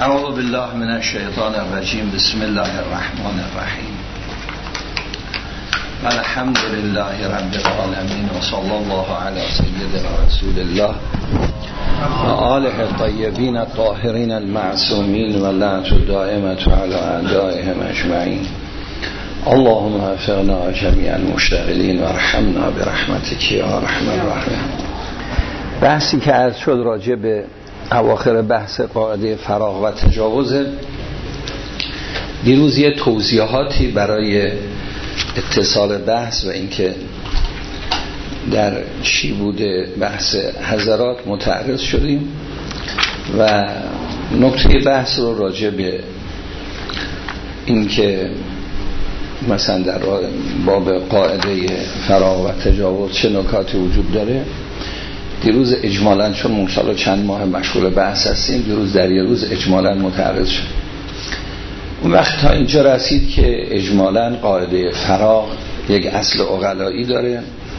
اعوذ بالله من الشیطان الرجیم. بسم الله الرحمن الرحیم. الحمد لله رب العالمین و صلی الله علی سیدنا رسول الله و آله الطیبین الطاهرین المعصومین و لعنت دائمة علی اعدائهم اجمعین. اللهم وفقنا جمیعا المشتغلین و ارحمنا برحمتک یا ارحم الراحمین. بحثی که عرض شد راجع به اواخر بحث قاعده فراغ و تجاوز. دیروز یه توضیحاتی برای اتصال بحث و اینکه در چی بوده بحث حضرات متعرض شدیم و نکته بحث رو راجع به اینکه مثلا در باب قاعده فراغ و تجاوز چه نکاتی وجود داره دیروز اجمالاً، چون مونشالا چند ماه مشغول بحث هستیم، دیروز در یه روز اجمالاً متعرض شد. اون وقت تا اینجا رسید که اجمالاً قاعده فراغ یک اصل عقلایی داره،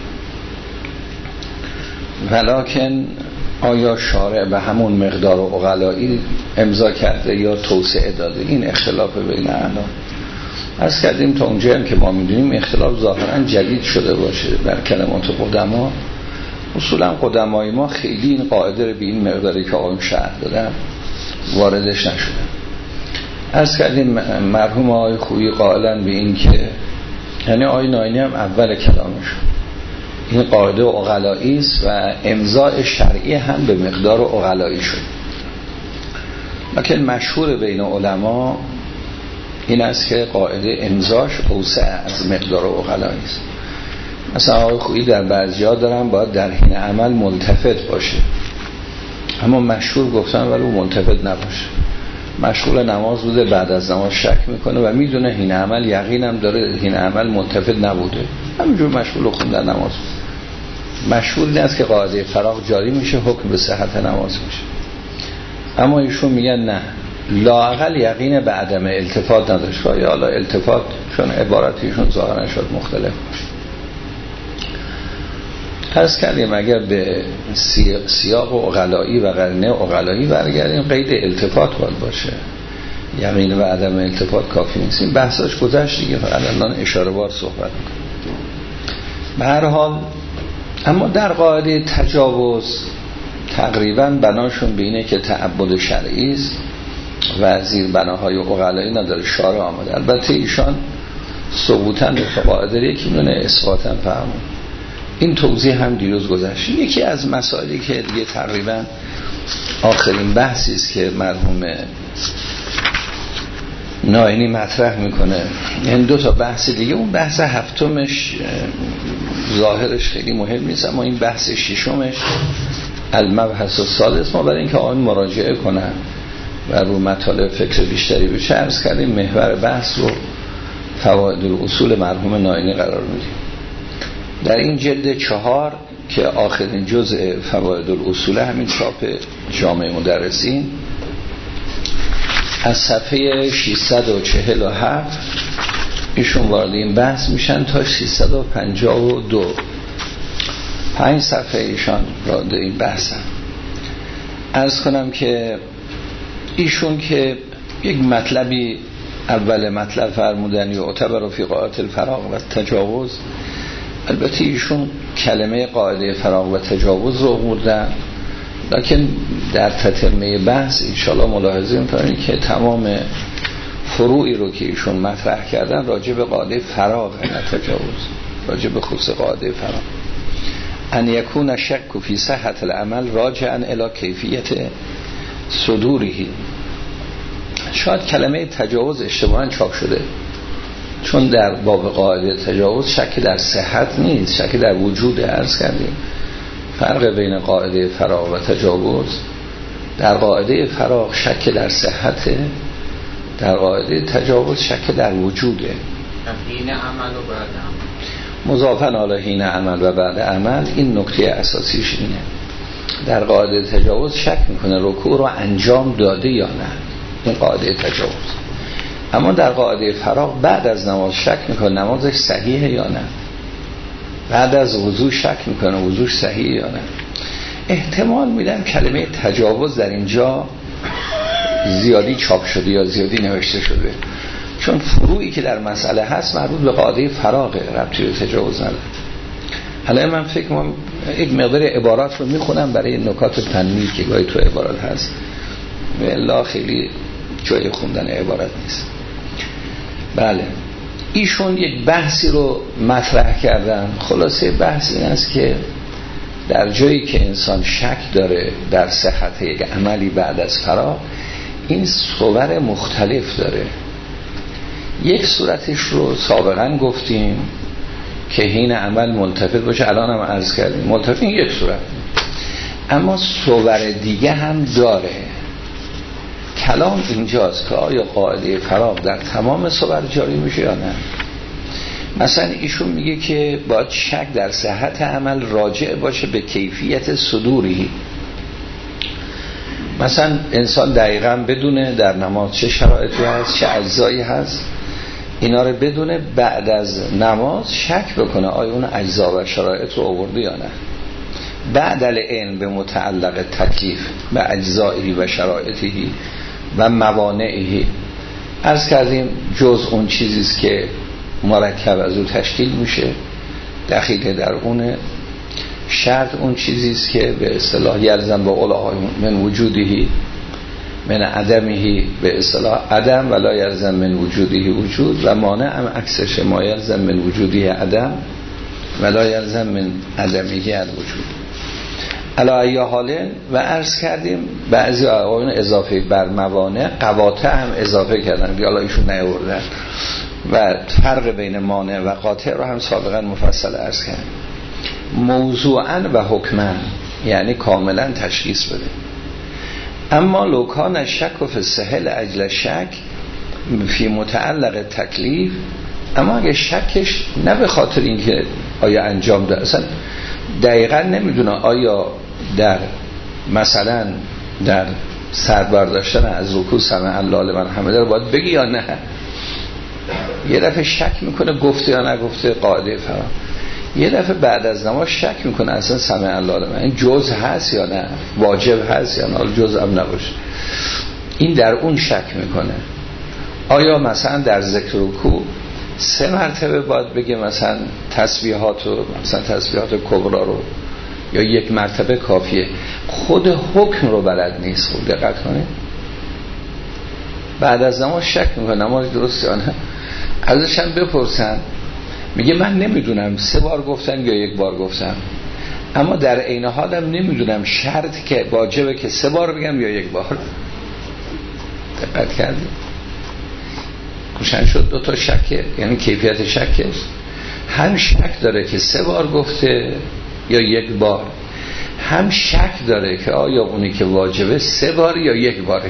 ولکن آیا شارع به همون مقدار عقلایی امضا کرده یا توسعه داده؟ این اختلاف بین اعلام. عرض کردیم تا اونجا هم که ما میدونیم اختلاف ظاهراً جدید شده باشه در کلمات قدما. اصولا قدمای ما خیلی این قاعده رو به این مقداری که آقایم شرح دادن واردش نشدن. عرض کردیم مرحوم آقای خویی قائلن به این که یعنی آقای ناینی هم اول کلامش این قاعده عقلایی است و امضاء شرعی هم به مقدار عقلایی شد، لکن مشهور بین علما این است که قاعده امضاش اوسع از مقدار عقلایی است. مثلا آقای خویی در بعضی ها دارن باید در حین عمل ملتفت باشه، اما مشهور گفتن ولی ملتفت نباشه. مشغول نماز بوده، بعد از نماز شک میکنه و میدونه حین عمل یقینم داره حین عمل ملتفت نبوده، همینجور مشغول خوندن نماز. مشهور این است که قاعده فراغ جاری میشه، حکم به صحت نماز میشه. اما ایشون میگن نه، لااقل یقین به عدم التفات نداشت. یا حالا التفات چون عبارتیشون ظاهرا شد مختلف باشه. عرض کردیم اگر به سیاق عقلایی و قرینه عقلایی برگردیم قید التفات باید باشه، یقین و عدم التفات کافی نیست. این بحثاش گذشت دیگه، فقط الان اشاره بار صحبت میکنم. به هر حال اما در قاعده تجاوز تقریبا بناشون به اینه که تعبد شرعی است و زیر بناهای عقلایی نداره. شارع آمده، البته ایشان ثبوتاً به قاعده یکی میونه اثباتاً فهمون. این توضیح هم دیروز گذشت. یکی از مسائلی که دیگه تقریبا آخرین بحثی است که مرحوم ناینی مطرح میکنه، یعنی دو تا بحث دیگه. اون بحث هفتمش ظاهرش خیلی مهم نیست، اما این بحث ششمش المبحث السادس ما برای اینکه آن مراجعه کنن و رو مطالب فکر بیشتری بشه عرض کردیم محور بحث رو فواید الاصول مرحوم ناینی قرار میدیم. در این جلد 4 که آخرین جزء فواید الاصول همین چاپ جامع مدرسین از صفحه 647 ایشون وارد این بحث میشن تا 652 5 صفحه ایشان وارد این بحثن. عرض کنم که ایشون که یک مطلبی اول مطلب فرمودن یعتبر فی قاعده الفراغ و تجاوز، البته ایشون کلمه قاعده فراغ و تجاوز رو آوردن، لکن در تتمه بحث انشاءالله ملاحظه می‌کنید که تمام فروعی رو که ایشون مطرح کردن راجع به قاعده فراغ و تجاوز، راجع به خصوص قاعده فراغ. ان یکون شک فی صحت العمل راجعا الی کیفیت صدوره. شاید کلمه تجاوز اشتباهاً چاپ شده، چون در باب قاعده تجاوز شک در صحت نیست، شک در وجود. عرض کردیم فرق بین قاعده فراغ و تجاوز، در قاعده فراغ شک در صحته، در قاعده تجاوز شک در وجوده. حین عمل و بعد عمل، مضافن علی حین عمل و بعد عمل. این نکته اساسیش اینه. در قاعده تجاوز شک میکنه رکوع رو انجام داده یا نه، این قاعده تجاوز. اما در قاعده فراغ بعد از نماز شک میکنه نمازش صحیحه یا نه، بعد از وضو شک میکنه وضوش صحیحه یا نه. احتمال میدم کلمه تجاوز در اینجا زیادی چاپ شده یا زیادی نوشته شده، چون فروعی که در مسئله هست مربوط به قاعده فراغ، ربطی به تجاوز نداره. حالا من فکر کنم یک مقدار عبارات رو میخونم برای نکات فنی که گاهی تو عبارات هست، الا خیلی جای خوندن عبارت نیست. بله، ایشون یک بحثی رو مطرح کردن. خلاصه بحث این است که در جایی که انسان شک داره در صحت یک عملی بعد از فراغ، این صور مختلف داره. یک صورتش رو سابقا گفتیم که حین عمل ملتفت باشه، الان هم عرض کردیم ملتفت این یک صورت، اما صور دیگه هم داره. کلام اینجاست که آیا قاعده فراغ در تمام صور جاری میشه یا نه. مثلا ایشون میگه که باید شک در صحت عمل راجع باشه به کیفیت صدوری. مثلا انسان دقیقاً بدونه در نماز چه شرایطی هست، چه اجزایی هست، اینا رو بدونه، بعد از نماز شک بکنه آیا اون اجزا و شرایط رو آورده یا نه. بعد العلم به متعلق تکلیف به اجزایی و شرایطی و موانعی، عرض کردیم جز اون چیزیست که مرکب از او تشکیل میشه، دخیل در اونه. شرط اون چیزیست که به اصطلاح یلزم با قول من وجودی من عدمه، به اصطلاح عدم ولا یلزم من وجودی وجود، و مانع هم عکسش، ما یلزم من وجودی عدم ولا یلزم من عدمه الوجود. علی ای حال، و عرض کردیم بعضی آقایون اضافه بر موانع قواطع هم اضافه کردن، حالا ایشون نیاوردن، و فرق بین مانع و قاطع رو هم سابقا مفصل عرض کردیم. موضوعاً و حکماً یعنی کاملا تشخیص بده. اما لوکان شک و فسهل اجل شک فی متعلق تکلیف، اما اگه شکش نه به خاطر اینکه آیا انجام ده، اصلا دقیقا نمیدونه آیا در مثلا در سربرداشتن از رکوع سمع الله لمن حمده رو باید بگی یا نه، یه دفعه شک میکنه گفته یا نگفته قاعده فراغ، یه دفعه بعد از نماز شک میکنه اصلا سمع الله لمن این جز هست یا نه، واجب هست یا نه، جز هم نباشه، این در اون شک میکنه. آیا مثلا در ذکر رکوع 3 مرتبه باید بگه مثلا تسبیحات رو، مثلا تسبیحات کبرا رو، یا 1 مرتبه کافیه؟ خود حکم رو بلد نیست. خود دقت کنه بعد از نماز شک میکنه نماز درست یا نه. ازش هم بپرسن، میگه من نمیدونم 3 بار گفتم یا 1 بار گفتم، اما در عین حالم نمیدونم شرط که واجبه که 3 بار بگم یا 1 بار. دقت کردی؟ روشن شد 2 تا شکه، یعنی کیفیت شکش هم شک داره که 3 بار گفته یا 1 بار، هم شک داره که آیا اونی که واجبه 3 بار یا 1 باره.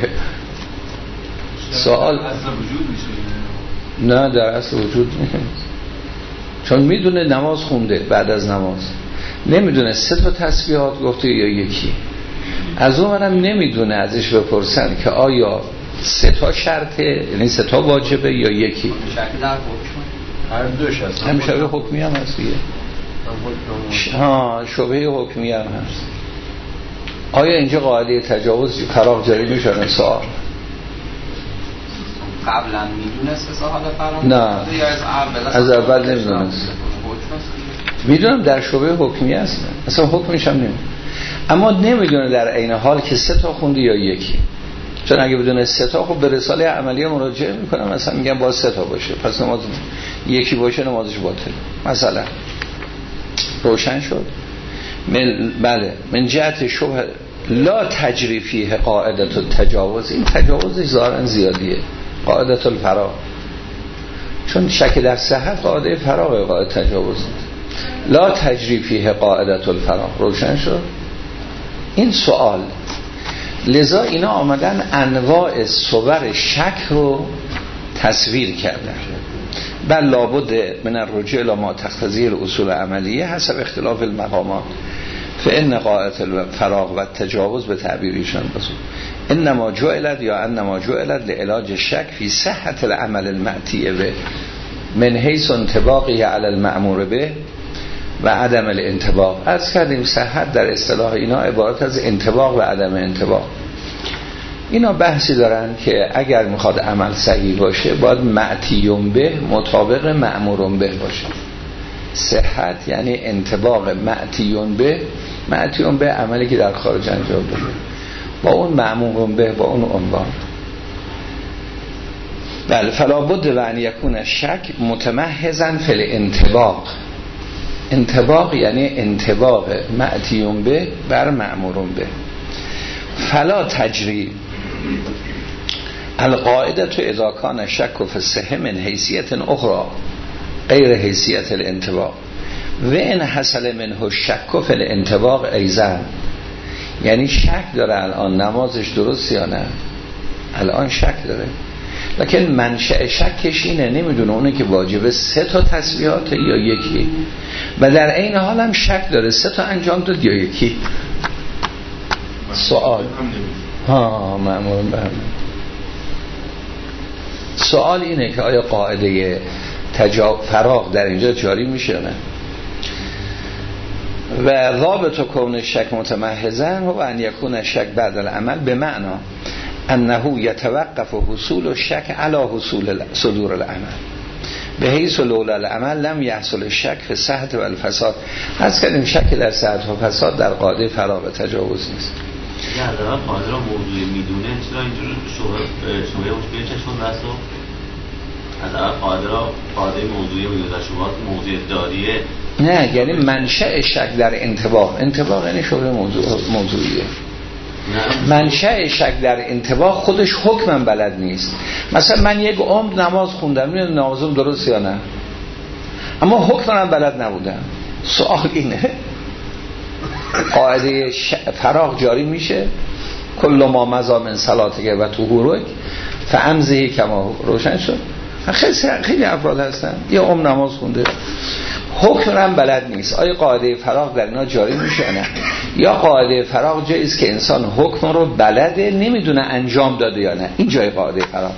سوال نه در اصل وجود نیست، چون میدونه نماز خونده، بعد از نماز نمیدونه 3 تا تسبیحات گفته یا 1. از اون منم نمیدونه ازش بپرسن که آیا 3 تا شرطه، یعنی 3 تا واجبه یا 1. شک در حکم هر دوش هست، هم شبه حکمی هم هست دیگه. شبه حکمی هم هست. آیا اینجا قاعده تجاوز فراغ جاری میشه؟ سوال قبلا میدونست که حالا فراغ نه، از اول نمیدونست. میدونم در شبه حکمی هست، اصلا حکمش هم نمیدونم، اما نمیدونه در عین حال که 3 تا خوندی یا 1. چون اگه بدونه 3 تا خب به رساله عملیه مراجعه میکنم، مثلا میگم باید 3 تا باشه، پس نماز 1 باشه نمازش باطل مثلا. روشن شد؟ بله. من جهت شبه لا تجری فیه قاعدت التجاوز، این تجاوزش ظاهرا زیادیه، قاعدت الفراغ، چون شک در صحت قاعده فراغ، قاعده تجاوز لا تجری فیه قاعدت الفراغ. روشن شد؟ این سوال. لذا اینا آمدن انواع صور شک رو تصویر کردن. بل لابد من الرجوع الی ما تقتضی الاصول عملیه حسب اختلاف المقامات، فان قاعده الفراغ و التجاوز به تعبیرشان بسود انما جعلت یا انما جعلت لعلاج الشک فی صحت العمل المأتی به من حیث انطباقی علی المأمور به و عدم الانطباق. عرض کردیم صحت در اصطلاح اینا عبارت از انطباق و عدم انطباق. اینا بحثی دارن که اگر میخواد عمل صحیح باشه باید معتیون به مطابق مأمورون به باشه. صحت یعنی انطباق معتیون به عملی که در خارج انجام داده با اون مأمورون به، با اون عنوان. بله، فلا بد و ان یکون شک متمحضا فی الانطباق. انطباق یعنی انطباق معتیون به بر مأمورون به. فلا تجری القاعده تو اذا کان شک فی الصحه من حیثیت اخرى غیر حیثیت الانطباق و ان حصل منه شک فی الانطباق ایضا. یعنی شک داره الان نمازش درست یا نه، الان شک داره، لکن منشأ شکش اینه، نمیدونه اونه که واجبه 3 تا تسبیحات یا یکی، و در عین حال هم شک داره 3 تا انجام داد یا یکی. سوال مأمورون به. سوال اینه که آیا قاعده فراغ در اینجا جاری میشه نه؟ و ضابط کون شک متمحضا و ان یکون شک بعد العمل به معنا انه یتوقف حصول الشک علی حصول صدور العمل به حیث لولا العمل لم یحصل الشک فی صحت و الفساد. از کردیم شک در صحت و فساد در قاعده فراغ تجاوز نیست. یا در قاعده را موضوعی میدونه چرا اینجوری شبهه مشکلی چشم رسو؟ از اول قاعده موضوعی و در شبهات موضوع داریه. نه، یعنی منشأ شک در انطباق یعنی شبهه موضوعیه. منشأ شک در انطباق خودش حکمم بلد نیست. مثلا من یک عمر نماز خوندم، میدونم نمازم درست یا نه، اما حکمم بلد نبودم. سوال اینه قاعده فراغ جاری میشه کل ما مضی من صلاتک و طهورک فامضی کما روشن شد. خیلی افراد هستن یه عمر نماز خونده حکم هم بلد نیست. آیا قاعده فراغ در اینا جاری میشه نه؟ یا قاعده فراغ جایی است که انسان حکم رو بلده نمیدونه انجام داده یا نه؟ این جای قاعده فراغه.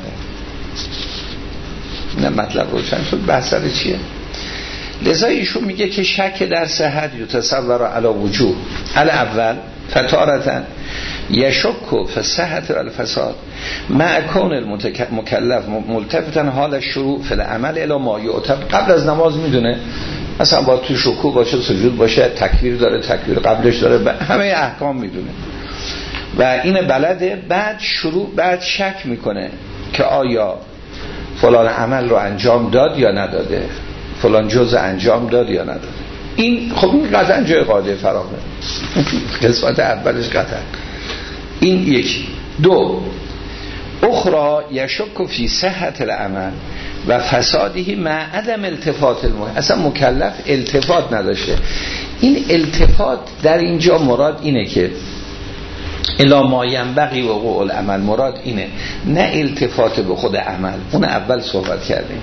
نه مطلب روشن شد. بحث سر چیه؟ لذا ایشون میگه که شک در صحت یتصور علی وجوه الاول فتارتن یشک فی صحت و الفساد مع کون المکلف ملتفتن حال شروع فی العمل الی ما یعتبر. قبل از نماز میدونه مثلا با تو رکوع باشه، سجود باشه، تکبیر داره، تکبیر قبلش داره، همه احکام میدونه و این بلده. بعد شک میکنه که آیا فلان عمل رو انجام داد یا نداده، فلان جزء انجام داد یا نداده. این خب این قطعا جای قاعده فراغه. قسمت اولش قطعا این یکی. دو اخرى یشک فی صحت العمل و فسادی مع عدم التفات اصلا مکلف التفات نداشته. این التفات در اینجا مراد اینه که الا ما ینبغی وقوع العمل، مراد اینه، نه التفات به خود عمل. اون اول صحبت کردیم.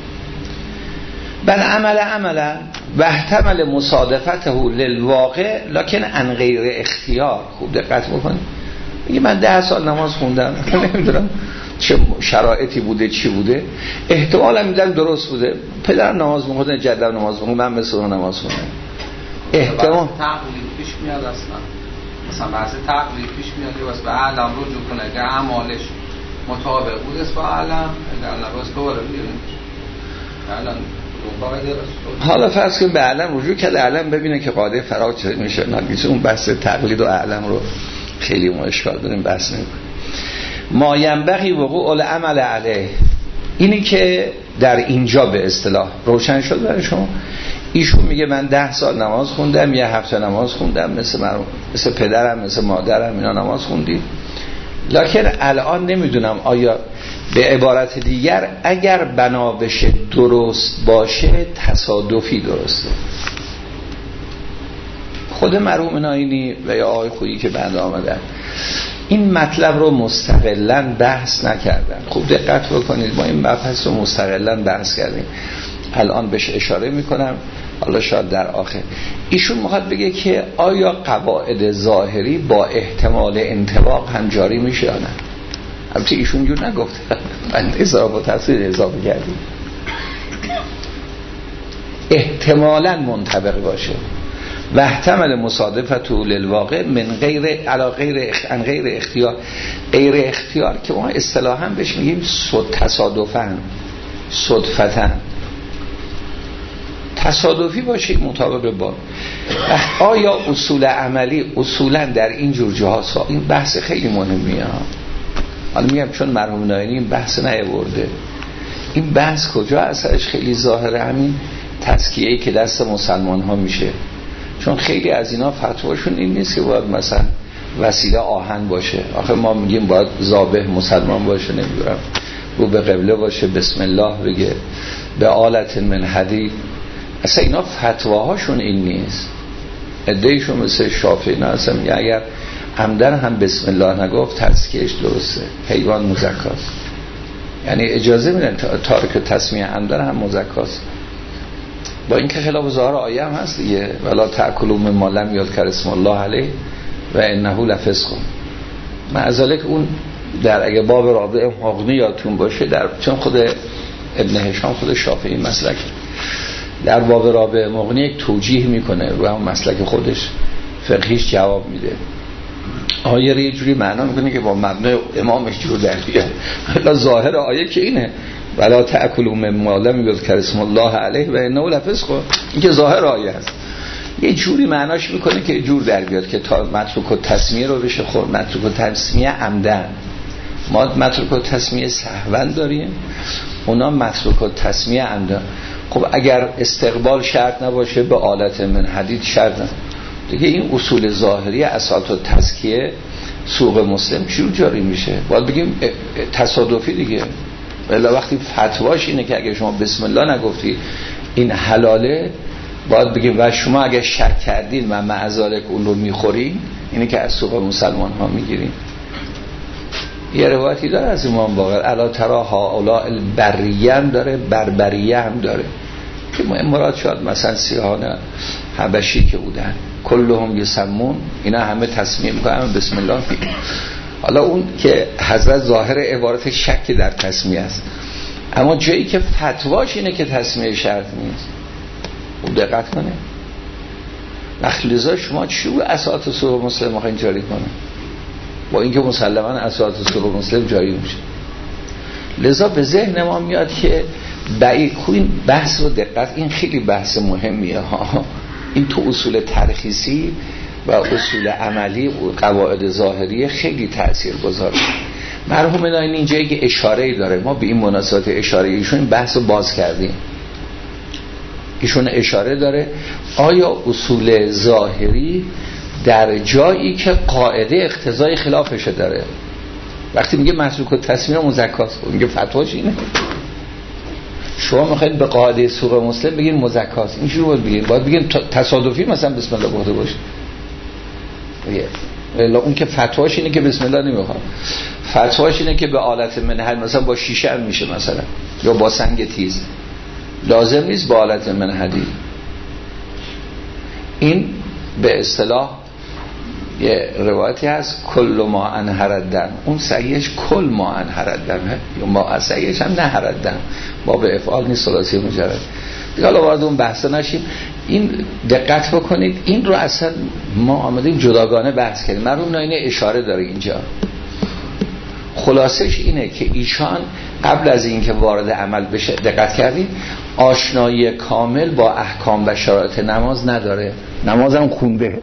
بل عملا و احتمل مصادفته للواقع لکن عن غیر اختیار. خوب دقت بکنید. میگه من 10 سال نماز خوندم، نمیدونم چه شرایطی بوده چی بوده، احتمالا میدونم درست بوده، پدرم نماز میخونده، جدم نماز میخونده، من مثل اون نماز خوندم. احتمال تقلید پیش میاد مثلا بحث تقلید پیش میاد که واسه به علم رجوع کنه که اعمالش مطابق بود است با علم، اگر نباز دوباره بیاریم الان حالا فرض کنیم به علم رجوع کرده، علم ببینه که قاعده فراغ چه میشه. ناگیز اون بحث تقلید و علم رو خیلی ما اشکال داریم بحث نمی‌کنیم. ما ینبغی وقوع العمل علیه، اینی که در اینجا به اصطلاح روشن شد برای شما. ایشون میگه من 10 سال نماز خوندم، یه هفته نماز خوندم، مثل پدرم مثل مادرم اینا نماز خوندیم، لکن الان نمیدونم آیا به عبارت دیگر اگر بنا بشه درست باشه تصادفی درسته. خود مرحوم ناینی و یا آقای خویی که بعد آمدن این مطلب رو مستقلاً بحث نکردن. خوب دقت بکنید، ما این مبحث رو مستقلاً بحث کردیم، الان بهش اشاره میکنم، حالا شاید در آخر. ایشون میخواد بگه که آیا قواعد ظاهری با احتمال انطباق هم جاری میشه یا نه. البته ایشون جور نگفته، من اضافه و تفسیر اضافه کردیم، احتمالاً منطبق باشه و احتمال مصادفت للواقع من غیر عن غیر اختیار. غیر اختیار که ما اصطلاحاً بهش میگیم تصادفاً، صدفتاً، تصادفی باشه مطابق با آیا اصول عملی اصولاً در این جور جاها این بحث خیلی مهمیه ها. حالا میگم چون مرحوم نایینی این بحث نیاورده، این بحث کجا اثرش خیلی ظاهره، همین تزکیه‌ای که دست مسلمان ها میشه. چون خیلی از اینا فتواشون این نیست که باید مثلا وسیله آهن باشه. آخه ما میگیم باید ذابح مسلمان باشه، نمیدونم رو به قبله باشه، بسم الله بگه، به آلت من حدید. اصلا اینا فتواهاشون این نیست. ادعیشون مثل شافعی نه، اصلا میگه اگر عمدن هم بسم الله نگفت تزکیهش درسته، حیوان مزکاست. یعنی اجازه میدن تارک تسمیه عمدن هم مزکاست، با اینکه خلاف ظاهر آیه هم هست دیگه، ولا تأکلوا مما لم یذکر اسم الله علیه و انه لفسق. معذالک اون در اگه باب رابع مغنی یادتون باشه، در چون خود ابن هشام خود شافعی مسلک در باب رابع مغنی یک توجیه میکنه رو هم مسلک خودش فقهیش جواب میده. آیه رو یه جوری معنا میکنه که با مبنای امامش جور در بیاد. حالا ظاهر آیه که اینه ولا تأکلوا مما لم یذکر اسم الله علیه و انه لفسق، این که ظاهر آیه است. یه جوری معناش میکنه که یه جور در بیاد که تا متروک التسمیه رو بشه خورد، متروک التسمیه عمدن. ما متروک التسمیه سهوا داریم، اونا متروک التسمیه عمدن. خب اگر استقبال شرط نباشه به آلت من حدید شرط دیگه، این اصول ظاهری اساس و تزکیه سوق مسلم چجور جاری میشه؟ باید بگیم تصادفی دیگه. ولی وقتی فتواش اینه که اگه شما بسم الله نگفتی این حلاله، باید بگیم و شما اگه شک کردین و معذالک اون رو میخورین، اینه که از سوق مسلمان ها میگیرین. یه روایتی داره از امام باقر الا ترا هؤلاء البریه هم داره، بربریه هم داره، که مراد شد مثلا سیاهان حبشی که بودن کلهم یسمون، اینا همه تسمیه میکنن بسم الله میگن. حالا اون که حضرت ظاهر عبارت شک در تسمیه است، اما جایی که فتواش اینه که تسمیه شرط نیست، او دقت کنه. وقتی لذا شما چی اساس سوق مسلم میخواین جاری کنه؟ با اینکه مسلما اساس سوق مسلم جاری میشه. لذا به ذهن ما میاد که این بحث رو دقت، این خیلی بحث مهمیه ها. این تو اصول ترخیصی و اصول عملی و قواعد ظاهری خیلی تأثیر گذاره. مرحوم نایینی اینجایی که اشاره‌ای داره، ما به این مناسبت اشاره ایشون این بحث رو باز کردیم. ایشون اشاره داره آیا اصول ظاهری در جایی که قاعده اقتضای خلافش داره، وقتی میگه مسلوک التسمیه مزکاست، میگه فتواش اینه، شما میخواید به قاعده سوق مسلم بگین مزکاست، این چجوری باید بگین تصادفی مثلا بسم الله گفته باشه؟ الا اون که فتواش اینه که بسم الله نمیخواد، فتواش اینه که به آلت منحل مثلا با شیشه هم میشه مثلا، یا با سنگ تیز، لازم نیست با آلت منحلی. این به اصطلاح یه روایتی هست کل ما انهردن، اون صحیحش کل ما انهردن، یا ما صحیحش هم نهردن، با به افعال نیست، ثلاثی مجرد. دیگه حالا وارد اون بحثا نشیم. این دقت بکنید، این رو اصلا ما آمدیم جداگانه بحث کردیم. مرحوم نایینی اشاره داره اینجا، خلاصش اینه که ایشان قبل از اینکه وارد عمل بشه، دقت کردید، آشنایی کامل با احکام و شرایط نماز نداره، نماز هم خونده.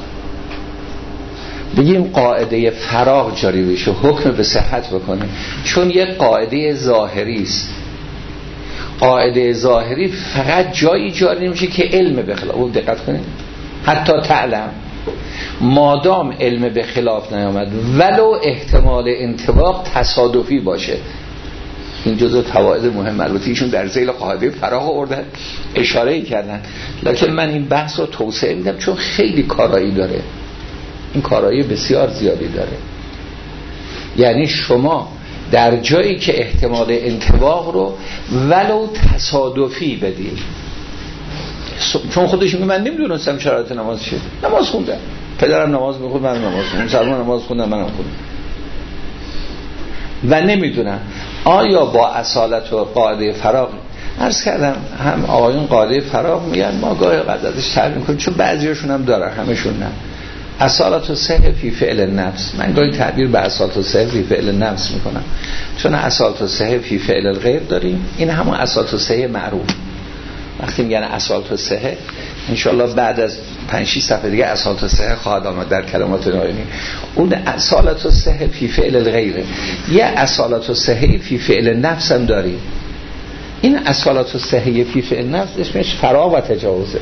بگیم قاعده فراغ جاری بشه، حکم به صحت بکنه، چون یک قاعده ظاهری است. قاعده ظاهری فقط جایی جاری نمیشه که علم به خلاف، دقت کنید، حتی تعلم، مادام علم به خلاف نیامد ولو احتمال انطباق تصادفی باشه. این جزء فواید مهم، البته ایشون در ذیل قاعده فراغ آوردن، اشاره کردن، لکن من این بحث رو توسعه میدم چون خیلی کارایی داره، این کارایی بسیار زیادی داره. یعنی شما در جایی که احتمال انطباق رو ولو تصادفی بدید، چون خودش میگه من نمیدونستم شرایط نماز چیه، نماز خوندم، پدرم نماز میخوند، من نماز خوندم، سلمان نماز خوندم، منم خوندم و نمیدونم. آیا با اصالت و قاعده فراغ، عرض کردم هم آقایون قاعده فراغ میگن، ما گاهی قد ازش تعبیر میکنیم چون بعضیاشون هم داره، همشون نه. اصالت الصحه فی فعل النفس. من گاهی تعبیر به اصالت الصحه فی فعل النفس میکنم، چون اصالت الصحه فی فعل الغیر داریم. این همون اصالت الصحه معروف. وقتی میگن اصالت الصحه، انشالله بعد از 5-6 صفحه دیگه اصالت الصحه خواهد آمد در کلمات نایینی. اون اصالت الصحه فی فعل الغیره. یه اصالت الصحه فی فعل النفس هم داریم. این اصالت الصحه فی فعل النفس اسمش فراغ و تجاوزه.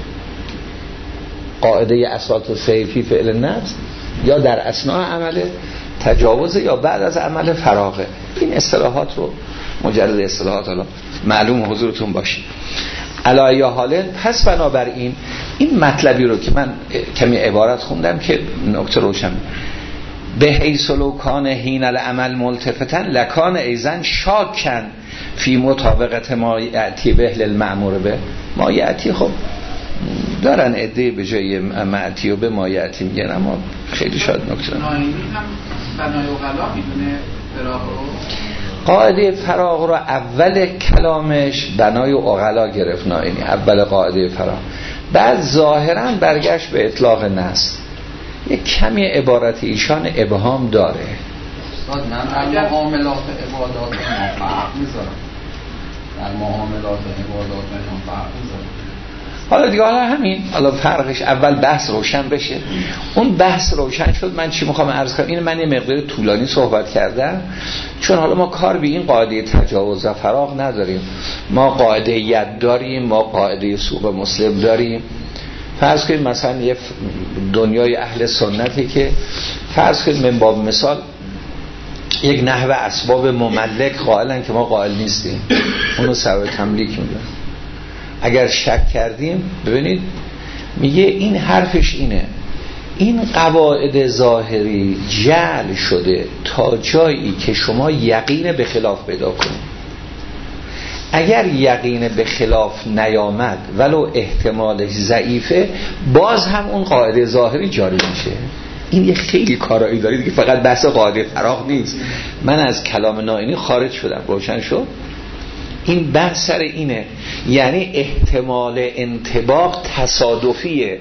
قاعده اصالت الصحه فی فعل النفس یا در اثناء عمل تجاوزه یا بعد از عمل فراغه. این اصطلاحات رو مجرد اصطلاحات حالا معلوم حضورتون باشه. علی حال پس بنابراین این مطلبی رو که من کمی عبارت خوندم که نکته روشن، به حیث لو کان حین العمل ملتفتا لکان ایزن شاکن فی مطابقت ما یأتی به المأمور به ما یأتی. خب دارن عده به جای معتی و به ما یأتی میگن، اما خیلی شاید نکته نایینی هم بنای اغلا میدونه فراغ رو. قاعده فراغ رو اول کلامش بنای اغلا گرفت نایینی، اول قاعده فراغ، بعد ظاهرا برگشت به اطلاق نص. یک کمی عبارت ایشان ابهام داره. استاد من در معاملات عبادات ما فرق میذارم، در معاملات عبادات ما فرق میذارم. حالا دیگه همین، حالا فرقش اول بحث روشن بشه. اون بحث روشن شد. من چی میخوام عرض کنم؟ این من یه مقدار طولانی صحبت کردم، چون حالا ما کار به این قاعده تجاوز و فراغ نداریم. ما قاعده ید داریم، ما قاعده سوق مسلم داریم. فرض کنید مثلا یه دنیای اهل سنتی که فرض کنید من باب مثال یک نحو اسباب مملک قائلن که ما قائل نیستیم، اونو سبب تملیک میدن. اگر شک کردیم ببینید میگه این حرفش اینه، این قواعد ظاهری جعل شده تا جایی که شما یقین به خلاف پیدا کنید. اگر یقین به خلاف نیامد ولو احتمالش ضعیفه، باز هم اون قاعده ظاهری جاری میشه. این یه خیلی کارایی داره دیگه، فقط بحث قاعده فراغ نیست. من از کلام نائینی خارج شدم، روشن شد. این بحث سر اینه، یعنی احتمال انطباق تصادفیه،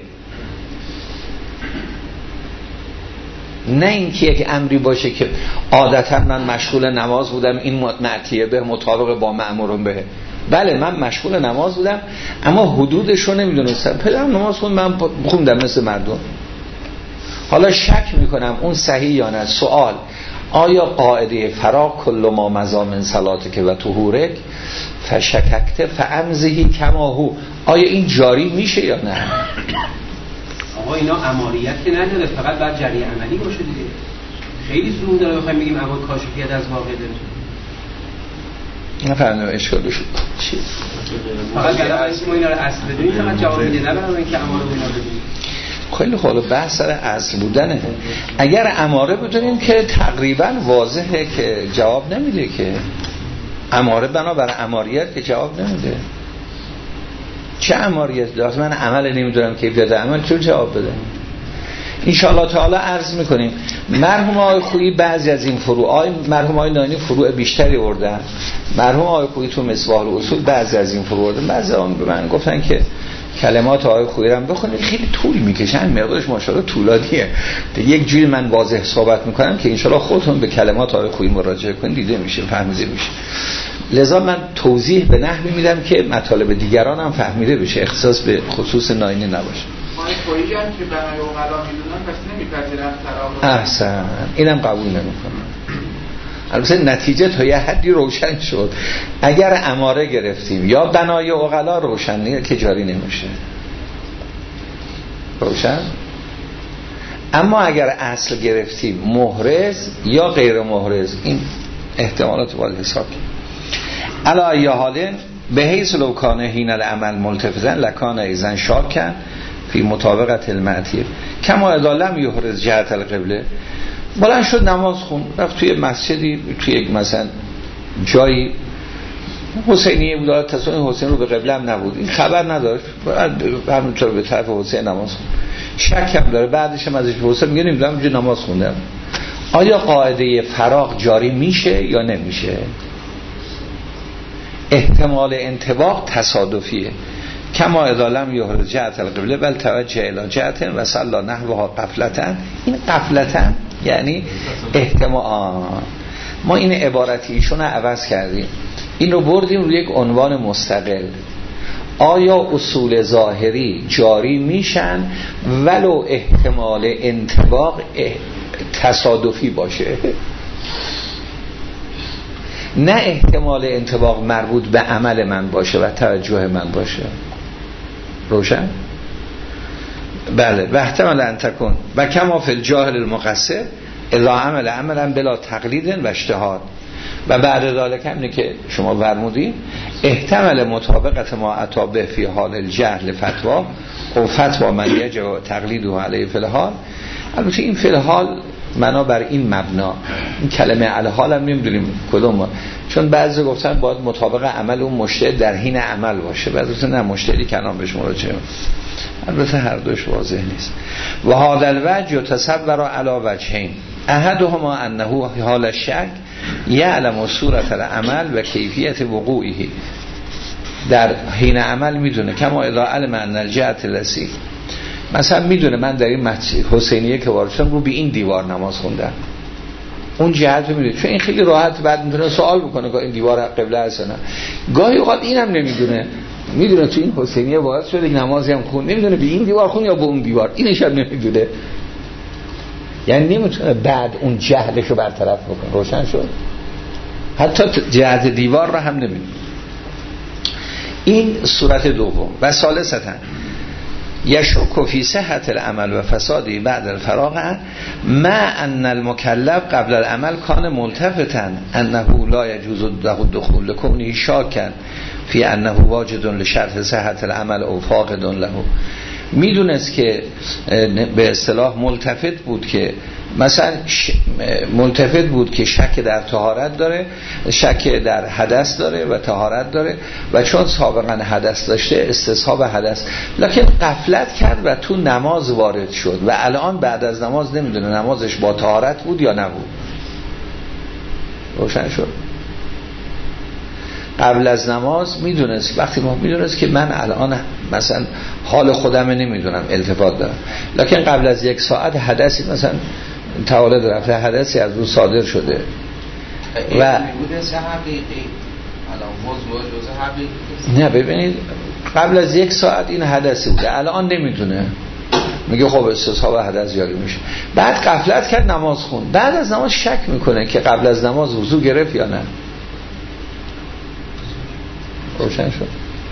نه اینکه یک امری باشه که عادتا من مشغول نماز بودم این معتیه به مطابق با مأمورم به. بله من مشغول نماز بودم اما حدودش رو نمیدونستم. پدرم نماز خوند، من خوندم مثل مردم. حالا شک میکنم اون صحیح یا نه. سوال: آیا قاعده فراغ کل ما مزامن صلاتک و طهورک فشککت فامزهی کما هو، آیا این جاری میشه یا نه؟ آقا اینا عمالیت که نداره، فقط باید جری عملی باشه دیگه. خیلی زور داره بخوایم بگیم اما کاشفیت از واقع داره. نفهمیدم اشکالش چی؟ فقط گله باید ما اینا رو اصل بدونیم، فقط جواب میده، نه برای اینکه اماره اینا بدونیم. خیلی خوب، بحث سر اصل بودنه. اگر اماره بدونیم که تقریبا واضحه که جواب نمیده، که اماره بنابر اماریت که جواب نمیده. چه اماریت داره؟ من عمل نمیدونم که بیاد عمل چون جواب بده. انشاءالله تعالی عرض میکنیم مرحوم آقای خویی بعضی از این فروع، مرحوم آقای نایینی فروع بیشتری بردن، مرحوم آقای خویی تو مصباح الاصول بعضی از این فروع بردن. بعضی اون به من گفتن که کلمات آقای خویی رو بخونید، خیلی طول میکشه، این مقدارش ماشاءالله طولانیه. یک جوری من واضح صحبت میکنم که انشاءالله خودتون به کلمات آقای خویی مراجعه کنید، دیده میشه، فهمیده میشه. لذا من توضیح به نحوی میدم که مطالب دیگران هم فهمیده بشه، اختصاص به خصوص ناینی نباشه. آقای خویی هم که بنای اغلا میدونن پس نمیپذیرن فراغ. احسن، اینم قبول نمیکنم. البته نتیجه تا یه حدی روشن شد. اگر اماره گرفتیم یا بنای اغلا روشن نیست که جاری نمیشه، روشن. اما اگر اصل گرفتیم محرز یا غیر محرز، این احتمالات باید حساب کنیم. علا ای حالین به حیث لو کان حین العمل ملتفظن لکان ایزن شاکن فی مطابقت المعتیه کما اذا لم یحرز جهت القبله. بلند شد نماز خون، رفت توی مسجدی، توی یک مثلا جایی حسینیه بود، تصمیم حسین رو به قبله هم نبود، این خبر نداشت، همونطور به طرف حسین نماز خون. شک هم داره، بعدش هم ازش حسین میگه نمیدونم اونجا نماز خوندم. آیا قاعده فراغ جاری میشه یا نمیشه؟ احتمال انطباق تصادفیه. کما اذا لم یحرز جهت القبله بل توجه الی جهت و صلی نحوها غفلتا. این غفلتا یعنی احتمال ما این عبارت ایشون رو عوض کردیم، این رو بردیم روی یک عنوان مستقل. آیا اصول ظاهری جاری میشن ولو احتمال انطباق تصادفی باشه؟ نه احتمال انطباق مربوط به عمل من باشه و توجه من باشه. روشن؟ بله. و احتمال ان تکون و کما فی الجاهل المقصر الا عمل عملا بلا تقلید و اجتهاد. و بعد ذالک همینه که شما فرمودین احتمال مطابقت ما عطابه فی حال الجهل فتوا و فتوا من یجب تقلیده علیه فی الحال. البته این فی الحال بنا بر این مبنا، این کلمه الحال هم نمیدونیم کدوم، چون بعضی گفتن باید مطابق عمل اون مجتهد در حین عمل باشه، بعضی گفتن نه مجتهدی کلام بهش مراجعه. البته هر دوش واضح نیست. و هذا الوجه يتصور على وجهین احدهما انه حال الشک یعلم صورت العمل و کیفیت وقوعه. در حین عمل میدونه، کما اذا علم ان الجهت التي مثلا میدونه من در این مسجد حسینیه که وارد شدم رو به این دیوار نماز خوندم، اون جهت رو میدونه، چون این خیلی راحت بعد میتونه سوال بکنه که این دیوار قبله هست نه. گاهی اوقات اینم نمیدونه، میدونه تو این حسینیه وارد شده نمازی هم خون، نمیدونه به این دیوار خون یا به اون دیوار، اینش هم نمیدونه، یعنی نمیتونه بعد اون جهلش رو برطرف بکنه. روشن شد؟ حتی جهت دیوار رو هم نمیدونه. این صورت دوم. و ثالثاً یشک فی صحت العمل و فسادی بعد الفراغ ما ان المکلف قبل العمل کان ملتفتا انه لا یجوز الدخول لکونه شاکا فی انه واجد لشرط صحت العمل او فاقد له. میدونست که به اصطلاح ملتفت بود که مثلا ملتفت بود که شک در طهارت داره، شک در حدث داره و طهارت داره و چون سابقا حدث داشته استصحاب حدث، لکن غفلت کرد و تو نماز وارد شد و الان بعد از نماز نمیدونه نمازش با طهارت بود یا نبود. روشن شد؟ قبل از نماز میدونست، وقتی ما میدونست که من الان مثلا حال خودم نمیدونم التفات دارم، لکن قبل از 1 ساعت حدثی مثلا توالد رفته، حدثی از اون صادر شده و نه ببینید قبل از 1 ساعت این حدثی بوده، الان نمیدونه، میگه خب استصحاب حدث جاری میشه. بعد غفلت کرد نماز خوند، بعد از نماز شک میکنه که قبل از نماز وضو گرفت یا نه. روشن شد؟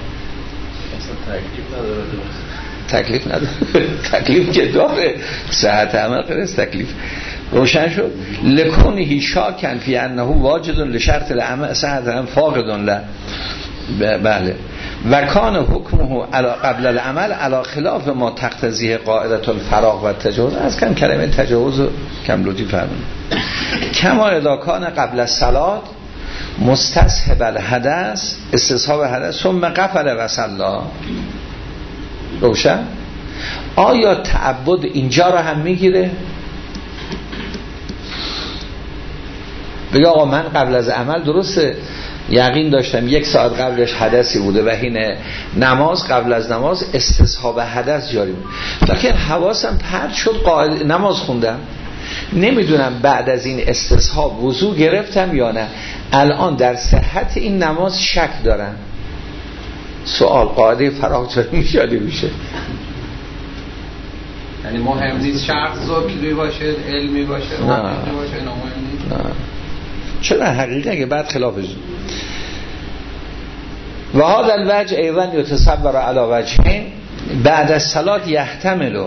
تکلیف نداره تکلیف که داره، صحت عمل غیر تکلیف. روشن شد؟ لکونه شاکن فی انه واجد لشرط العمل صحت العمل فاقد له. بله. و کان حکمه قبل العمل علی خلاف ما تقتضیه قاعده الفراغ و تجاوز. از کلمه تجاوز کم لطفی فرمایید. کما اذا کان قبل الصلاه مستصحب الحدث استصحاب حدث ثم غفل و صلا. روشن؟ آیا تعبد اینجا رو هم میگیره؟ بگه آقا من قبل از عمل درسته یقین داشتم 1 ساعت قبلش حدثی بوده و حین نماز قبل از نماز استصحاب حدث جاری بود، لکن حواسم پرت شد نماز خوندم، نمیدونم بعد از این استصحاب وضو گرفتم یا نه، الان در صحت این نماز شک دارم. سوال قاعده فراغ چرا میشه؟ یعنی مهم نیست شرط ذکری باشه، علمی باشه، نه باشه، مهم نیست. نه. چرا حقیقه که بعد خلافش. و هذا الوجه ایضا یتصور علی وجهین بعد از صلات یحتمل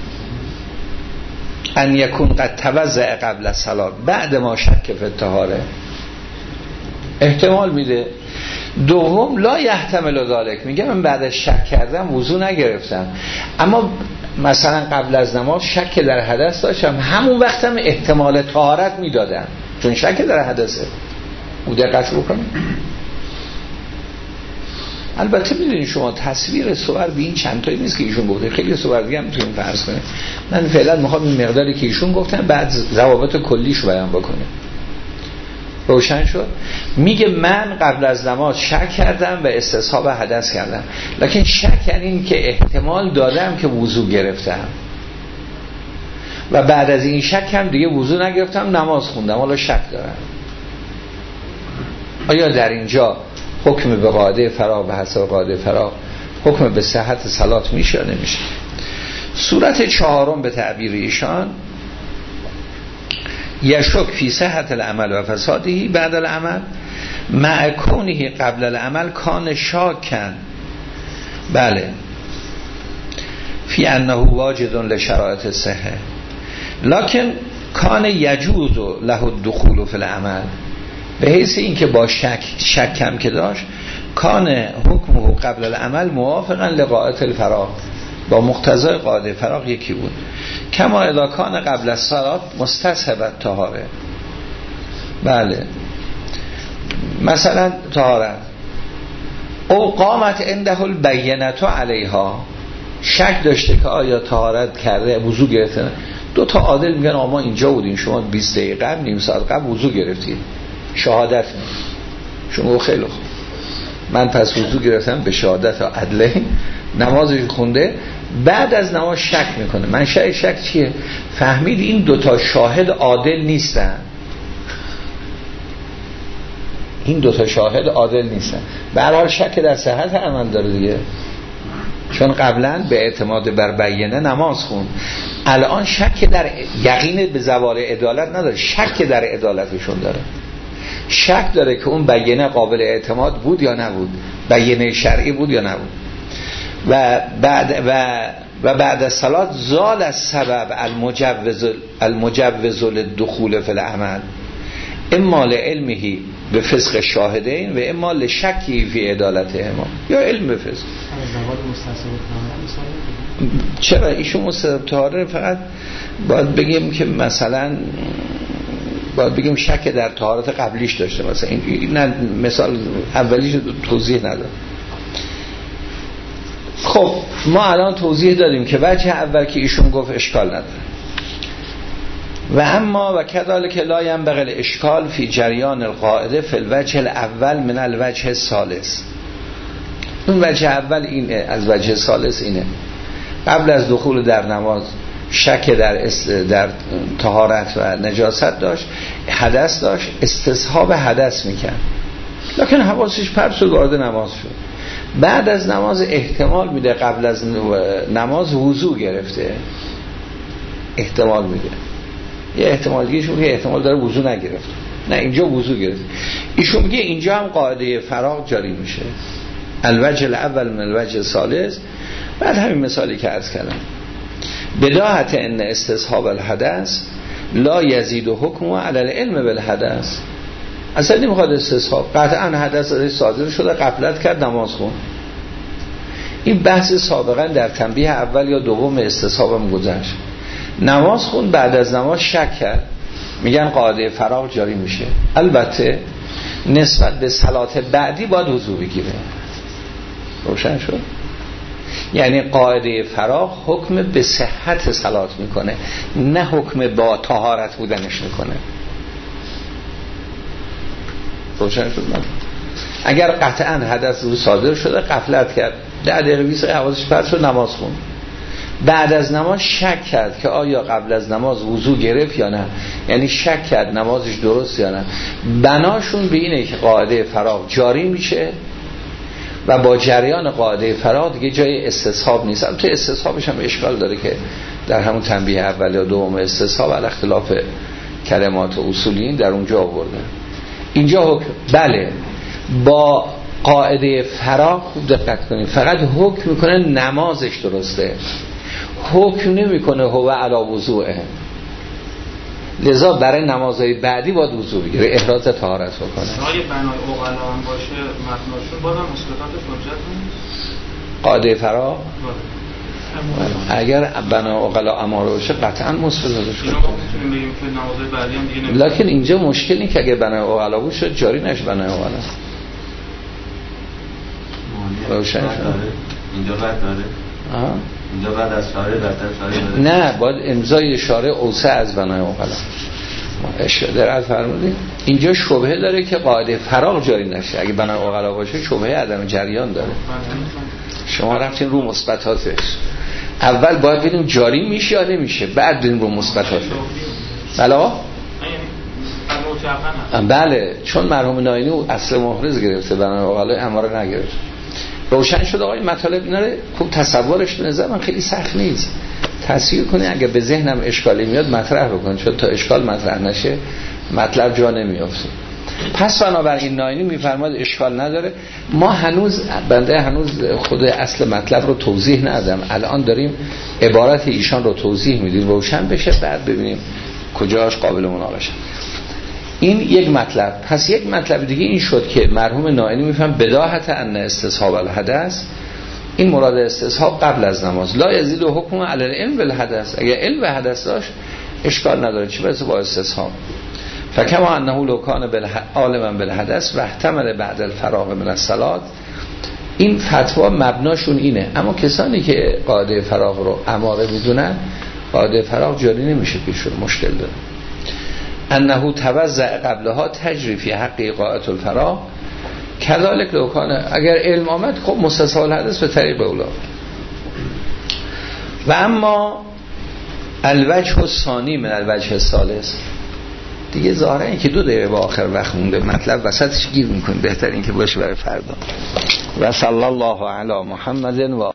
ان یکون قد توضع قبل الصلاه بعد ما شک فی الطهاره. احتمال میده. دوم لا یحتمل ذلک، میگه من بعد از شک کردم وضو نگرفتم، اما مثلا قبل از نماز شک در حدث داشتم، همون وقتم احتمال طهارت میدادم چون شک در حدثه. او دقت بکنید. البته میدونید شما تصویر صور به این چند تایی نیست که ایشون گفته، خیلی صور دیگه هم میتونیم فرض کنیم. من فعلا میخوام این مقداری که ایشون گفتن بعد ضوابط کلیش بیان بکنم. روشن شد؟ میگه من قبل از نماز شک کردم و استصحاب حدث کردم، لکن شک یعنی این که احتمال دادم که وضو گرفتم و بعد از این شک هم دیگه وضو نگرفتم، نماز خوندم، حالا شک دارم. آیا در اینجا حکم به قاعده فراغ به حسب قاعده فراغ حکم به صحت صلات میشه یا نمیشه؟ صورت چهارم به تعبیر ایشان یشک فی صحت العمل و فسادهی بعد العمل مع کونه قبل العمل کان شاکن، بله، فی انه واجد لشرایط الصحه لکن کان یجوز له الدخول فی العمل، به حیث این که با شک کم که داشت کان حکمه قبل العمل موافقا لقاعده الفراغ، با مقتضای قاعده فراغ یکی بود. کما اذا کان قبل الصلاه مستصحب الطهاره، بله، مثلا طهارت او قامت عنده البینه علیها، شک داشته که آیا طهارت کرده وضو گرفته. دو تا عادل میگن ما اینجا بودیم، شما 20 دقیقه قبل نیم ساعت قبل وضو گرفتید، شهادت می شما خیلی خوب، من پس وضو گرفتم به شهادت عدله، نمازش خونده، بعد از نماز شک میکنه. منشأ شک چیه؟ فهمید این دوتا شاهد عادل نیستن، این دوتا شاهد عادل نیستن، به هر حال شک در صحت عمل داره دیگه، چون قبلا به اعتماد بر بینه نماز خون، الان شک در یقین به زوال عدالت نداره، شک در عدالتشون داره، شک داره که اون بینه قابل اعتماد بود یا نبود، بینه شرعی بود یا نبود. و بعد از صلات زال از سبب المجوز للدخول فی العمل اما لعلمه به فسق شاهدین و اما لشکی فی عدالتهما، یا علم به فسق. چرا ایشون مستحب طهاره؟ فقط باید بگیم که مثلا باید بگیم شک در طهارت قبلیش داشته، مثلا این نه مثال اولیش توضیح نداره. خب ما الان توضیح دادیم که وجه اول که ایشون گفت اشکال نداره، و اما و کذالک لا ينبغي الاشکال فی جریان القاعده فی الوجه الاول من الوجه الثالث. اون وجه اول اینه، از وجه ثالث اینه، قبل از دخول در نماز شک در طهارت و نجاست داشت، حدث داشت، استصحاب حدث میکرد، لکن حواسش پرت شد وارد نماز شد. بعد از نماز احتمال میده قبل از نماز وضو گرفته، احتمال میده، یه احتمال دیگه ایشون میگه احتمال داره وضو نگرفته، نه اینجا وضو گرفته. ایشون میگه اینجا هم قاعده فراغ جاری میشه، الوجه الاول من الوجه الثالث. بعد همین مثالی که عرض کردم، بداهت ان استصحاب الحدث لا یزید حکمه علی العلم بالحدث، اصلا نمیخواد استصحاب، قطعا حدث ازش صادر شده، غفلت کرد، نماز خون. این بحث سابقا در تنبیه اول یا دوم استصحابم گذشت، نماز خون، بعد از نماز شک کرد، میگن قاعده فراغ جاری میشه. البته نسبت به صلات بعدی باید وضو بگیره. روشن شد؟ یعنی قاعده فراغ حکم به صحت صلات میکنه، نه حکم با طهارت بودنش میکنه. روشن شد؟ من اگر قطعا حدث رو صادر شده، غفلت کرد، 10 دقیقه 20 دقیقه حواسش پرت شد، نماز خوند، بعد از نماز شک کرد که آیا قبل از نماز وضو گرفت یا نه، یعنی شک کرد نمازش درست یا نه، بناشون به اینه که قاعده فراغ جاری میشه و با جریان قاعده فراغ دیگه جای استصحاب نیست. البته استصحابش هم اشکال داره که در همون تنبیه اول یا دوم استصحاب علی اختلاف کلمات اصولیین در اونجا آوردن. اینجا حکم بله با قاعده فراغ خوب دقت کنید، فقط حکم میکنه نمازش درسته، حکم نمیکنه هو علی وضوءه، لذا برای نمازهای بعدی باید وضو بگیره، احراز طهارت بکنه. اگه بنای عقلا هم باشه متناشون بازم مثبتاتش حجت نیست. قاعده فراغ اگر بنای عقلا اماره باشه قطعا مثبتاتش اینو ما میتونیم بگیم که نمازهای بعدی هم دیگه نمیشه. لکن اینجا مشکلی که اگه بنای عقلا باشه جاری نشه بنای عقلا. روشن شد؟ اینجا بعد داره. اینجا بعد از شارع بدتر شارع داره. نه، باید امضای شارع اوسع از بنای عقلا. در فرمودید اینجا شبهه داره که قاعده فراغ جاری نشه. اگه بنا عقلا باشه شبهه عدم جریان داره. شما رفتین رو مثبتاتش، اول باید ببینیم جاری میشه یا نمیشه، بعد بریم رو مثبتاتش. بله چون مرحوم ناینی اصل محرز گرفته بنا عقلا اماره نگرفت. روشن شد آقای مطالب اینا رو خوب تصورش به نظر من خیلی سخت نیست. تصویر کنی اگه به ذهنم اشکالی میاد مطرح بکن، چون تا اشکال مطرح نشه مطلب جا نمیافته. پس بنابراین ناینی میفرماد اشکال نداره. ما هنوز خود اصل مطلب رو توضیح ندادم، الان داریم عبارت ایشان رو توضیح میدیم روشن بشه، بعد ببینیم کجاش قابل مناقشه. این یک مطلب. پس یک مطلب دیگه این شد که مرحوم ناینی میفهم بداهت ان استصحاب الحدث، این مراد استصحاب قبل از نماز، لا یزید حکم علی العلم بالحدث. اگر علم به حدث داشت اشکال نداره، چه برسه با استصحاب. فکما انه لو کان عالما بالحدث و احتمل بعد الفراغ من الصلاه، این فتوا مبناشون اینه. اما کسانی که قاعده فراغ رو اماره میدونن قاعده فراغ جاری نمیشه، پیشون مشکل داره. انه توزع قبلها تجری فی حق قاعده الفراغ کذالک لو کان، اگر علم آمد خب مستصحاب الحدث به طریق اولا. و اما الوجه الثانی من الوجه الثالث، دیگه ظاهرا این که 2 دقیقه به آخر وقت مونده، مطلب وسطش گیر میکنه، بهتر این که باشه برای فردا. و صلی الله علی محمد و